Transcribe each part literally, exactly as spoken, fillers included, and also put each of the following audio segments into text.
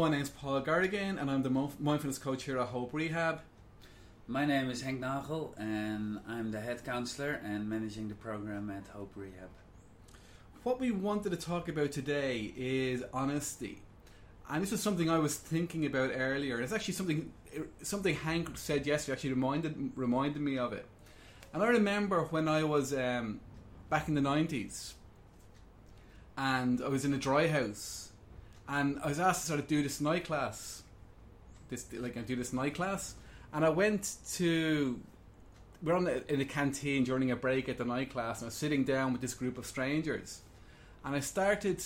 my name's Paul Garrigan and I'm the mindfulness coach here at Hope Rehab. My name is Henk Nagel and I'm the head counselor and managing the program at Hope Rehab. What we wanted to talk about today is honesty. And this was something I was thinking about earlier. It's actually something something Hank said yesterday actually reminded reminded me of it. And I remember when I was um, back in the nineties and I was in a dry house and I was asked to sort of do this night class. This like I do this night class and I went to we're on the, in a canteen during a break at the night class and I was sitting down with this group of strangers and I started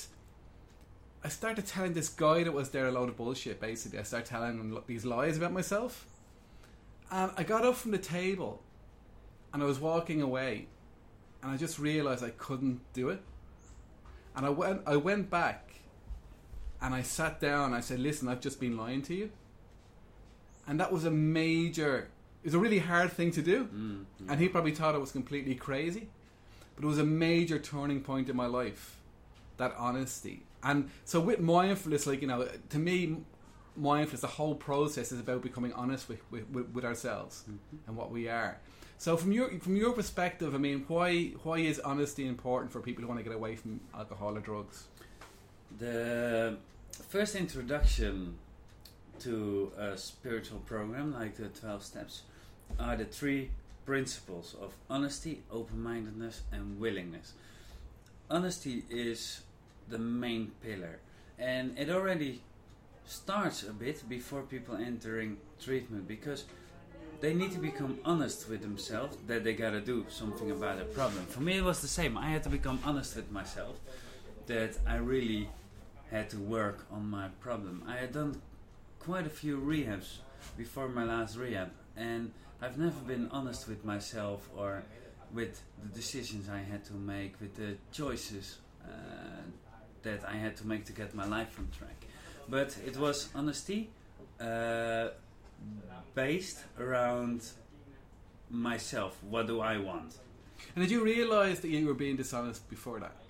I started telling this guy that was there a load of bullshit, basically. I started telling him these lies about myself. And I got up from the table and I was walking away and I just realised I couldn't do it. And I went I went back and I sat down and I said, listen, I've just been lying to you. And that was a major, it was a really hard thing to do. Mm, yeah. And he probably thought I was completely crazy. But it was a major turning point in my life, that honesty. And so with mindfulness, like, you know, to me, mindfulness, the whole process is about becoming honest with, with, with ourselves mm-hmm. and what we are. So from your from your perspective, I mean, why why is honesty important for people who want to get away from alcohol or drugs? The first introduction to a spiritual program like the twelve steps are the three principles of honesty, open-mindedness and willingness. Honesty is the main pillar, and it already starts a bit before people entering treatment, because they need to become honest with themselves that they gotta do something about a problem. For me it was the same. I had to become honest with myself that I really had to work on my problem. I had done quite a few rehabs before my last rehab, and I've never been honest with myself or with the decisions I had to make, with the choices uh, that I had to make to get my life on track. But it was honesty uh, based around myself. What do I want? And did you realise that you were being dishonest before that?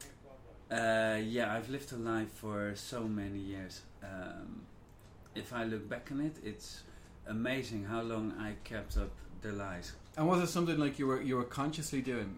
Uh, yeah, I've lived a life for so many years. Um, if I look back on it, it's amazing how long I kept up the lies. And was it something like you were you were consciously doing?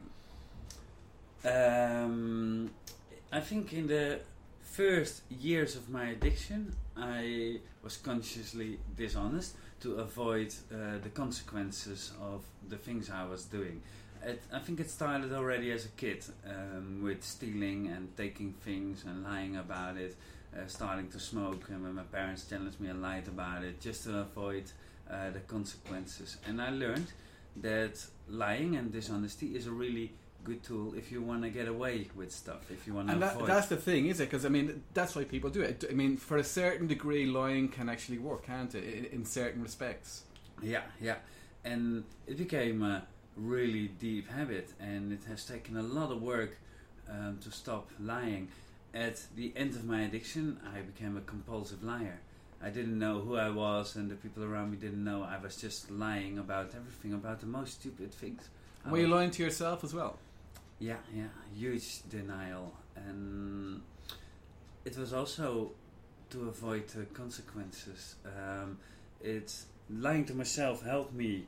Um, I think in the first years of my addiction, I was consciously dishonest to avoid uh, the consequences of the things I was doing. It, I think it started already as a kid, um, with stealing and taking things and lying about it, uh, starting to smoke, and when my parents challenged me, I lied about it just to avoid uh, the consequences. And I learned that lying and dishonesty is a really good tool if you want to get away with stuff, if you want to and avoid. And that, that's the thing, is it? Because I mean, that's why people do it. I mean, for a certain degree, lying can actually work, can't it? In, in certain respects. Yeah, yeah. And it became a really deep habit, and it has taken a lot of work um, to stop lying. At the end of my addiction, I became a compulsive liar. I didn't know who I was, and the people around me didn't know. I was just lying about everything, about the most stupid things. Were you lying to yourself as well? Yeah, yeah, huge denial. And it was also to avoid the consequences. Um, it's lying to myself helped me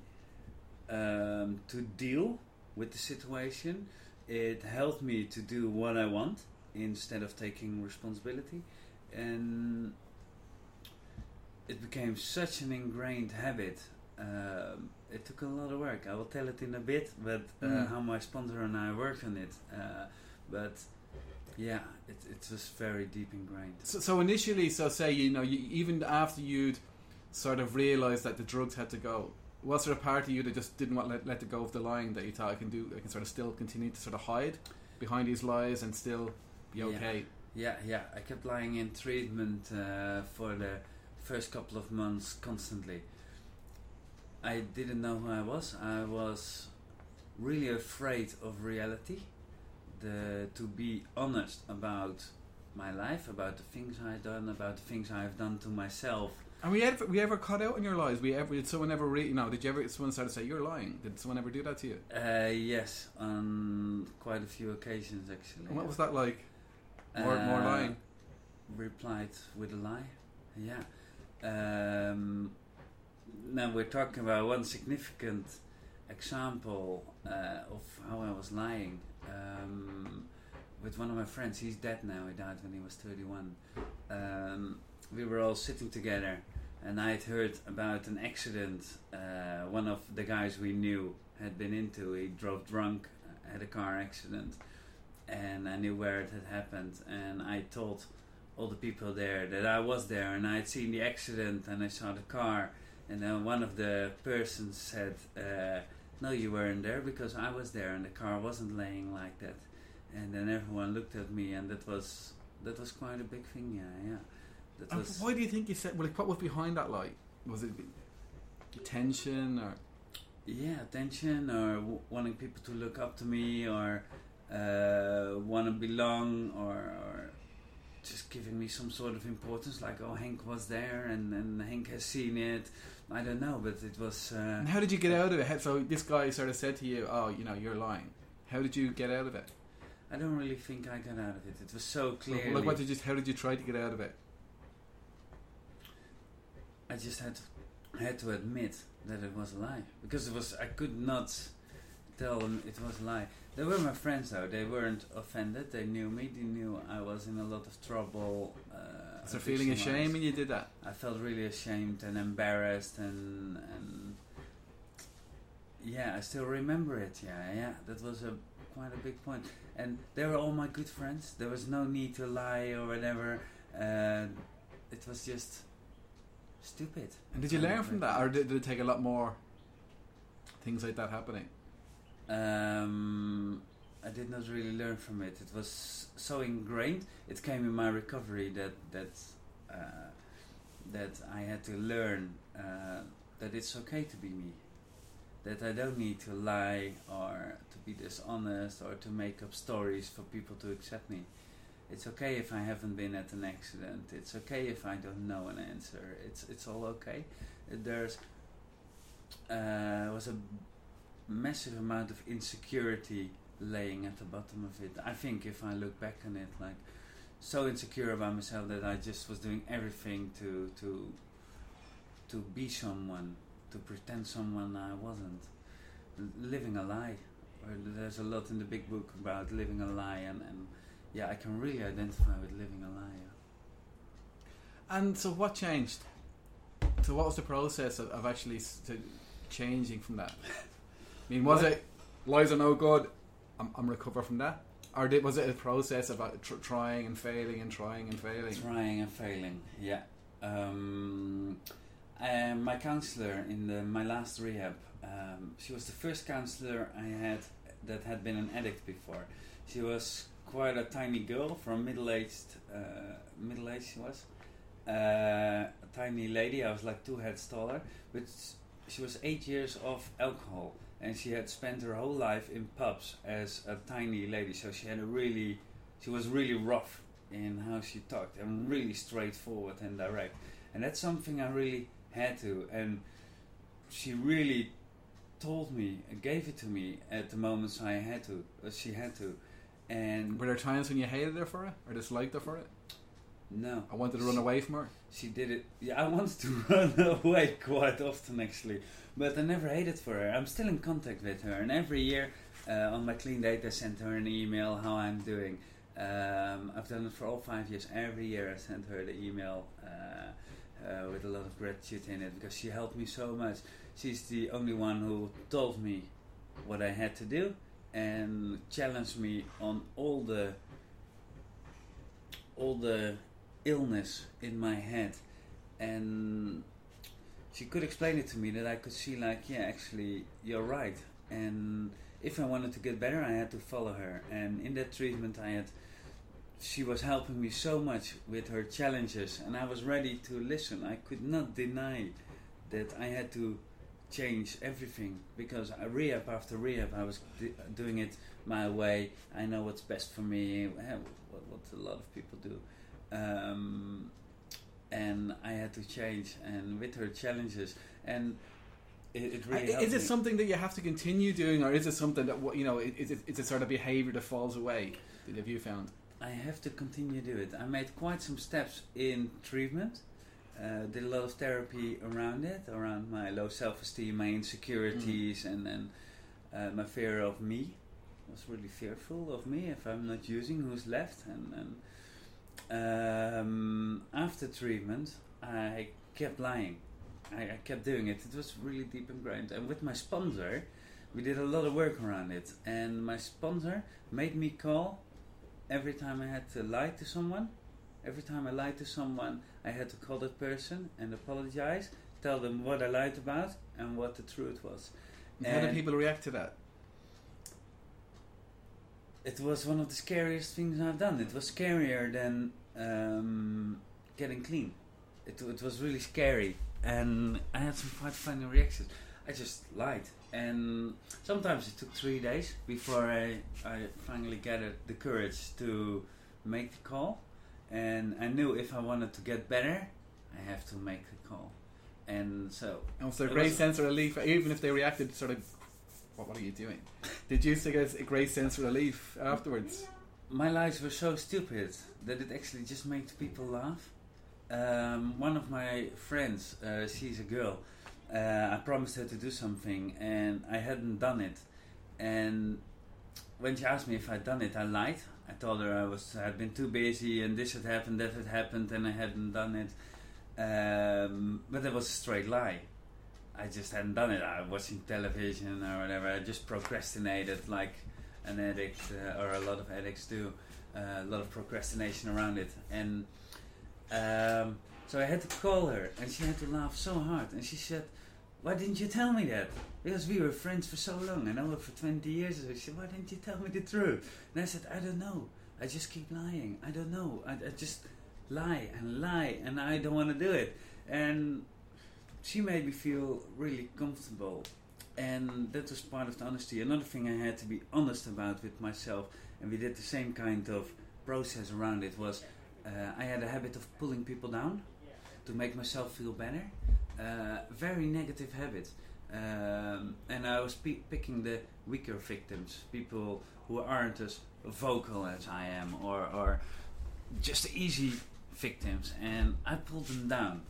um, to deal with the situation. It helped me to do what I want instead of taking responsibility. And it became such an ingrained habit. Um, it took a lot of work. I will tell it in a bit, but uh, mm. how my sponsor and I worked on it. Uh, but yeah, it, it was very deep ingrained. So, so initially, so say you know, you, even after you'd sort of realised that the drugs had to go, was there a part of you that just didn't want to let, let it go of the lying, that you thought I can do, I can sort of still continue to sort of hide behind these lies and still be okay? Yeah, yeah. yeah. I kept lying in treatment uh, for the first couple of months constantly. I didn't know who I was. I was really afraid of reality. The, to be honest about my life, about the things I've done, about the things I've done to myself. And we ever, we ever cut out in your lies? We ever, did someone ever, re, you know, did you ever, someone start to say, you're lying? Did someone ever do that to you? Uh, yes, on quite a few occasions actually. And what was that like? More, uh, more lying? Replied with a lie. yeah. Um, now we're talking about one significant example uh, of how I was lying. Um, with one of my friends, he's dead now, he died when he was thirty-one. Um, we were all sitting together, and I had heard about an accident uh, one of the guys we knew had been into. He drove drunk, had a car accident, and I knew where it had happened, and I told all the people there that I was there, and I had seen the accident, and I saw the car, and then one of the persons said, uh, no, you weren't there, because I was there, and the car wasn't laying like that. And then everyone looked at me, and that was that was quite a big thing, yeah, yeah. That And was why do you think you said? Well, like, what was behind that lie? Was it tension or? yeah, attention, or w- wanting people to look up to me, or uh, want to belong, or, or just giving me some sort of importance, like, oh, Henk was there, and, and Henk has seen it. I don't know, but it was. Uh, And how did you get out of it? So this guy sort of said to you, "Oh, you know, you're lying." How did you get out of it? I don't really think I got out of it. It was so clear. Like, what did you? How did you try to get out of it? I just had to, had to admit that it was a lie, because it was. I could not tell them it was a lie. They were my friends, though. They weren't offended. They knew me. They knew I was in a lot of trouble. Uh, Was there feeling of shame when you did that? I felt really ashamed and embarrassed, and and yeah, I still remember it. Yeah, yeah, that was a quite a big point. And they were all my good friends. There was no need to lie or whatever. Uh, it was just stupid. And did you learn from that, or did, did it take a lot more things like that happening? Um, I did not really learn from it. It was so ingrained. It came in my recovery that that uh, that I had to learn uh, that it's okay to be me. That I don't need to lie or to be dishonest or to make up stories for people to accept me. It's okay if I haven't been at an accident. It's okay if I don't know an answer. It's it's all okay. There's uh, was a massive amount of insecurity laying at the bottom of it. I think if I look back on it, like, so insecure about myself that I just was doing everything to to to be someone, to pretend someone I wasn't. L- living a lie. Or there's a lot in the big book about living a lie, and, and yeah, I can really identify with living a lie. Yeah. And so what changed? So what was the process of, of actually s- to changing from that? I mean, was What? it lies are no good, I'm, I'm recover from that? Or did, was it a process of uh, tr- trying and failing and trying and failing? Trying and failing, yeah. Um, and my counselor in the, my last rehab, um, she was the first counselor I had that had been an addict before. She was quite a tiny girl, from middle-aged, uh, middle-aged she was. Uh, a tiny lady, I was like two heads taller, but she was eight years off alcohol, and she had spent her whole life in pubs as a tiny lady, so she had a really, she was really rough in how she talked, and really straightforward and direct, and that's something I really had to, and she really told me, gave it to me at the moments I had to, uh, she had to, and Were there times when you hated her for it, or disliked her for it? no, I wanted to run She- away from her. she did it. Yeah, I wanted to run away quite often, actually, but I never hated for her. I'm still in contact with her, and every year uh, on my clean date, I sent her an email how I'm doing. Um, I've done it for all five years. Every year, I sent her the email uh, uh, with a lot of gratitude in it, because she helped me so much. She's the only one who told me what I had to do and challenged me on all the all the illness in my head, and she could explain it to me that I could see, like, yeah, actually you're right, and if I wanted to get better I had to follow her. And in that treatment I had she was helping me so much with her challenges, and I was ready to listen. I could not deny that I had to change everything, because I, rehab after rehab I was d- doing it my way. I know what's best for me, eh, what, what a lot of people do. Um, and I had to change, and with her challenges, and it, it really Uh, helped is it me. something that you have to continue doing, or is it something that what you know? Is it it's a sort of behaviour that falls away? Have you found? I have to continue to do it. I made quite some steps in treatment, uh, did a lot of therapy around it, around my low self-esteem, my insecurities, mm. and and uh, my fear of me. I was really fearful of me. If I'm not using, who's left? And, and um, after treatment, I kept lying. I, I kept doing it. It was really deep ingrained. And with my sponsor, we did a lot of work around it. And my sponsor made me call every time I had to lie to someone. Every time I lied to someone, I had to call that person and apologize, tell them what I lied about and what the truth was. And how did people react to that? It was one of the scariest things I've done. It was scarier than um, getting clean. It, it was really scary. And I had some quite funny reactions. I just lied. And sometimes it took three days before I, I finally gathered the courage to make the call. And I knew if I wanted to get better, I have to make the call. And so... And was there a great sense of relief, even if they reacted sort of, what, what are you doing? Did you still get a great sense of relief afterwards? My lies were so stupid that it actually just made people laugh. Um, one of my friends, uh, she's a girl, uh, I promised her to do something and I hadn't done it. And when she asked me if I'd done it, I lied. I told her I was had been too busy and this had happened, that had happened, and I hadn't done it. Um, but it was a straight lie. I just hadn't done it. I was watching television or whatever. I just procrastinated like an addict uh, or a lot of addicts do. Uh, a lot of procrastination around it. And um, so I had to call her and she had to laugh so hard. And she said, "Why didn't you tell me that? Because we were friends for so long. I know her for twenty years. So she said, why didn't you tell me the truth?" And I said, "I don't know. I just keep lying. I don't know. I, I just lie and lie and I don't want to do it." And she made me feel really comfortable. And that was part of the honesty. Another thing I had to be honest about with myself, and we did the same kind of process around it, was uh, I had a habit of pulling people down to make myself feel better. Uh, very negative habit. Um, and I was p- picking the weaker victims, people who aren't as vocal as I am, or, or just easy victims, and I pulled them down.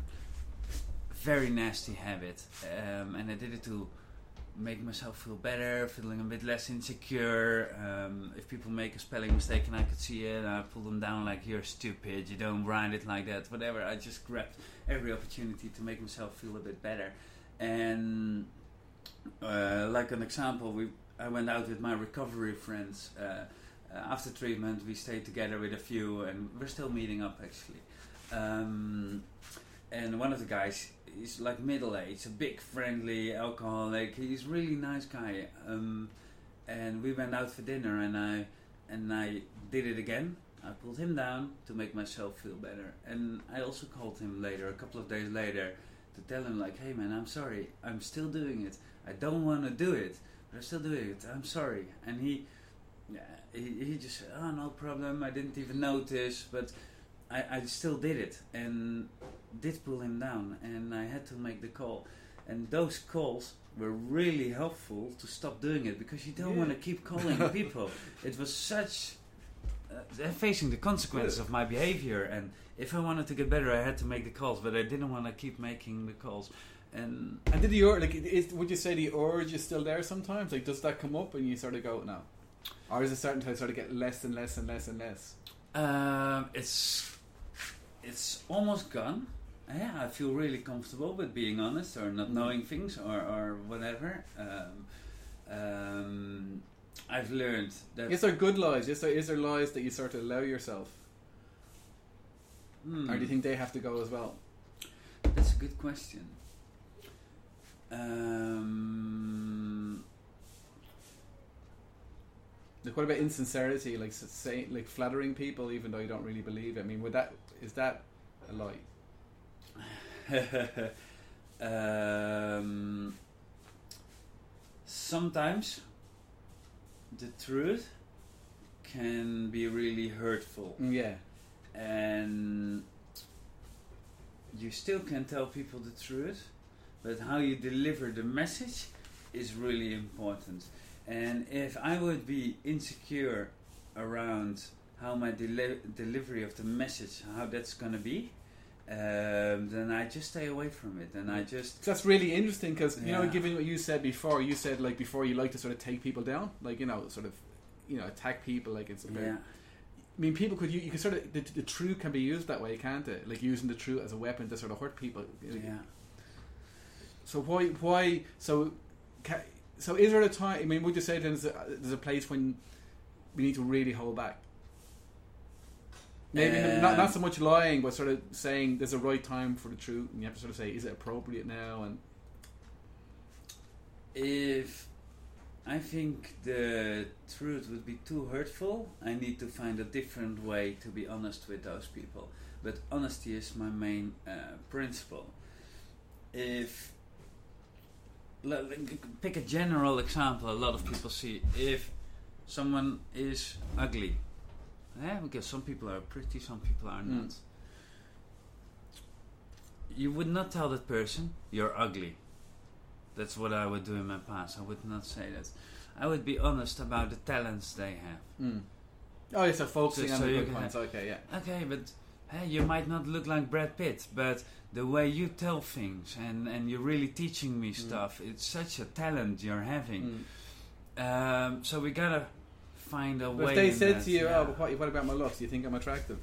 Very nasty habit. Um, and I did it to make myself feel better, feeling a bit less insecure. Um, if people make a spelling mistake and I could see it, I pull them down like, "You're stupid, you don't write it like that," whatever. I just grabbed every opportunity to make myself feel a bit better. And uh, like an example, we I went out with my recovery friends. Uh, uh, after treatment, we stayed together with a few, and we're still meeting up actually. Um, and one of the guys, he's like middle-aged, a big friendly alcoholic. He's a really nice guy. Um, and we went out for dinner, and I and I did it again. I pulled him down to make myself feel better. And I also called him later, a couple of days later, to tell him like, "Hey man, I'm sorry. I'm still doing it. I don't want to do it, but I'm still doing it. I'm sorry." And he, yeah, he, he just said, "Oh, no problem. I didn't even notice." But I, I still did it and did pull him down. And I had to make the call. And those calls were really helpful to stop doing it, because you don't yeah. want to keep calling people. It was such... Uh, facing the consequences of my behavior, and if I wanted to get better, I had to make the calls, but I didn't want to keep making the calls. And and did the urge, like, is, would you say the urge is still there sometimes? Like, does that come up and you sort of go, no? Or is it starting to sort of get less and less and less and less? Um, it's it's almost gone. Yeah, I feel really comfortable with being honest, or not knowing things, or, or whatever. Um, um, I've learned that... Is there good lies? Is there, is there lies that you sort of allow yourself? Hmm. Or do you think they have to go as well? That's a good question. Um, like, what about insincerity? Like, say, like flattering people even though you don't really believe it? I mean, would that is that a lie? um, sometimes the truth can be really hurtful. Yeah. And you still can tell people the truth, but how you deliver the message is really important. And if I would be insecure around how my deli- delivery of the message, how that's going to be, um, then I just stay away from it, and I just. So that's really interesting because you Yeah. know, given what you said before, you said like before you like to sort of take people down, like you know, sort of, you know, attack people, like it's about. Yeah. I mean, people could you, you could sort of the, the truth can be used that way, can't it? Like using the truth as a weapon to sort of hurt people. Yeah. So why why so ca- so is there a time? I mean, would you say then there's a, there's a place when we need to really hold back? Maybe Um, not not so much lying, but sort of saying there's a right time for the truth, and you have to sort of say, is it appropriate now? And If I think the truth would be too hurtful, I need to find a different way to be honest with those people. But honesty is my main uh, principle. If l- l- pick a general example, a lot of people see if someone is ugly, yeah, because some people are pretty, some people are Mm. not. You would not tell that person you're ugly. That's what I would do in my past. I would not say that. I would be honest about the talents they have. mm. oh, yeah, so focusing So- on so the you good can points. Okay, yeah. Okay, but hey, you might not look like Brad Pitt, but the way you tell things and, and you're really teaching me stuff, it's such a talent you're having. Mm. Um, so we gotta find a But way. if they in said that, to you, yeah. "Oh, but what, what about my looks? Do you think I'm attractive?"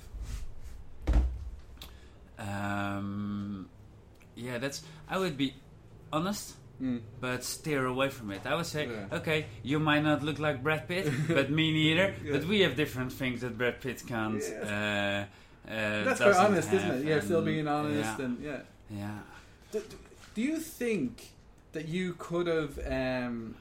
Um, yeah, that's. I would be honest, Mm. but steer away from it. I would say, Yeah. okay, you might not look like Brad Pitt, but me neither. Yeah. But we have different things that Brad Pitt can't. Yeah. Uh, uh, That's quite doesn't honest, isn't have, it? Yeah, still and- being honest, Yeah. and yeah. yeah. Do, do- do you think that you could have um,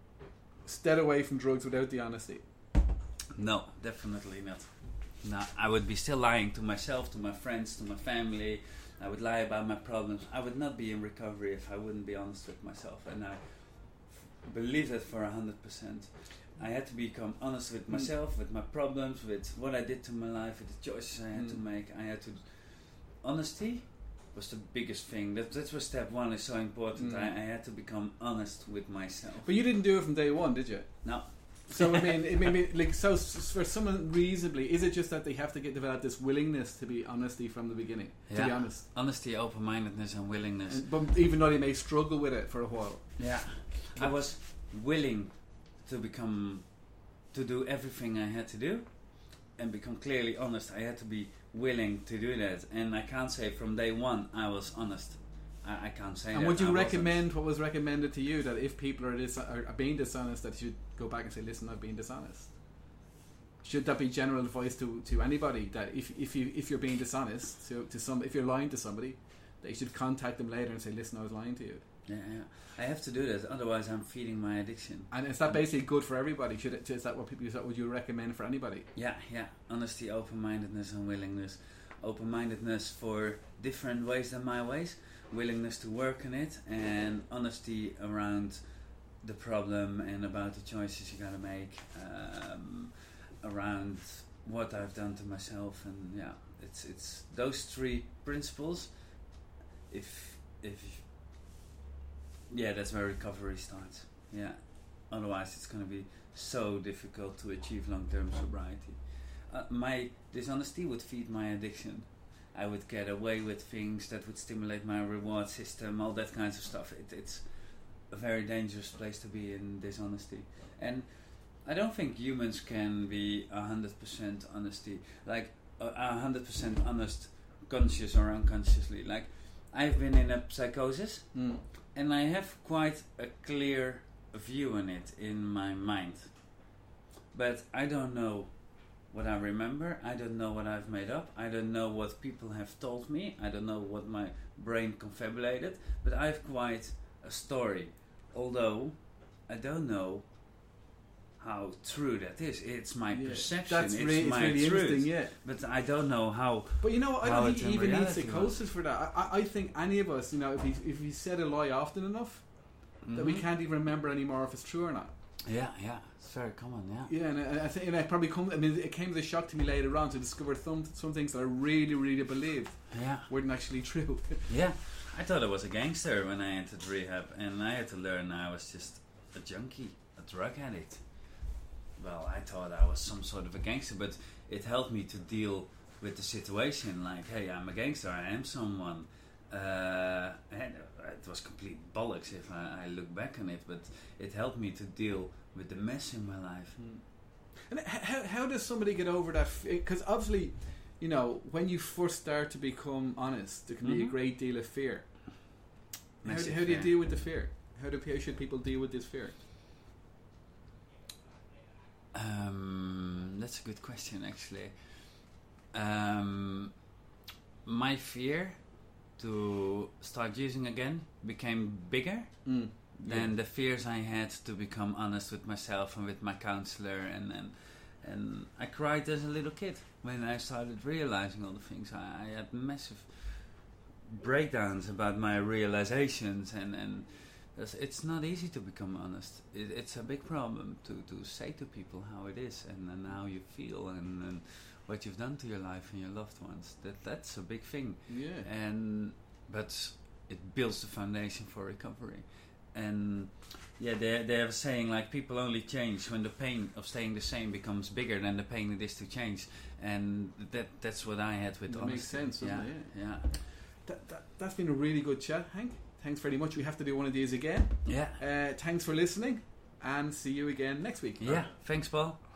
stayed away from drugs without the honesty? No, definitely not. No, I would be still lying to myself, to my friends, to my family. I would lie about my problems. I would not be in recovery if I wouldn't be honest with myself. And I f- believe that for a hundred percent. I had to become honest with myself, with my problems, with what I did to my life, with the choices I had to Mm. make. I had to. Honesty was the biggest thing. That that's where step one is so important. Mm. I, I had to become honest with myself. But you didn't do it from day one, did you? No. So I mean, I mean, like, so s- for someone reasonably, is it just that they have to get develop this willingness to be honesty from the beginning? To be Yeah. honest, Honesty, open-mindedness, and willingness. and, but even though they may struggle with it for a while. Yeah, I was willing to become, to do everything I had to do, and become clearly honest. I had to be willing to do that, and I can't say from day one I was honest. I, I can't say And that. would you I wasn't. recommend what was recommended to you, that if people are, dis- are are being dishonest, that you should go back and say, "Listen, I've been dishonest." Should that be general advice to, to anybody, that if if you if you're being dishonest to, to some if you're lying to somebody, that you should contact them later and say, "Listen, I was lying to you." Yeah, yeah. I have to do that, otherwise I'm feeding my addiction. And is that basically good for everybody? Should it, is that what people? Is that what you recommend for anybody? Yeah, yeah. Honesty, open-mindedness, and willingness. Open-mindedness for different ways than my ways. Willingness to work on it, and honesty around the problem and about the choices you gotta make. Um, around what I've done to myself, and yeah, it's it's those three principles. If if yeah, that's where recovery starts. Yeah, otherwise it's gonna be so difficult to achieve long-term sobriety. Uh, my dishonesty would feed my addiction. I would get away with things that would stimulate my reward system, all that kinds of stuff. It, it's a very dangerous place to be in, dishonesty. And I don't think humans can be a hundred percent honesty, like a hundred percent honest, conscious or unconsciously. Like, I've been in a psychosis, Mm. and I have quite a clear view on it in my mind. But I don't know what I remember. I don't know what I've made up. I don't know what people have told me. I don't know what my brain confabulated. But I have quite a story, although I don't know how true that is. It's my Yeah. perception. That's it's really, it's my really truth. interesting, yeah. But I don't know how. But you know what? I How don't it's think you in even need reality psychosis for that. I, I- I think any of us, you know, if we if we said a lie often enough, that we Mhm. can't even remember anymore if it's true or not. Yeah, yeah. It's very common. Yeah. Yeah, and I, I think and I probably come. I mean, it came as a shock to me later on to discover some some things that I really, really believed Yeah. weren't actually true. Yeah, I thought I was a gangster when I entered rehab, and I had to learn I was just a junkie, a drug addict. Well, I thought I was some sort of a gangster, but it helped me to deal with the situation. Like, hey, I'm a gangster. I am someone. Uh, and it was complete bollocks if I, I look back on it, but it helped me to deal with the mess in my life. Mm. And how, how does somebody get over that? Because obviously, you know, when you first start to become honest, there can mm-hmm. be a great deal of fear. How do, how do you deal with the fear? How do how should people deal with this fear? Um, that's a good question, actually. Um, my fear to start using again became bigger mm. than yeah. the fears I had to become honest with myself and with my counselor, and, and and I cried as a little kid when I started realizing all the things. I, I had massive breakdowns about my realizations, and, and it's not easy to become honest. It, it's a big problem to, to say to people how it is and, and how you feel and, and what you've done to your life and your loved ones. That that's a big thing. Yeah. And but it builds the foundation for recovery. And yeah, they they have a saying like people only change when the pain of staying the same becomes bigger than the pain it is to change. And that that's what I had with that honesty. Makes sense, doesn't yeah. it? Yeah. yeah. That, that that's been a really good chat, Hank. Thanks very much. We have to do one of these again. Yeah. Uh, thanks for listening, and see you again next week. Yeah. Thanks, Paul.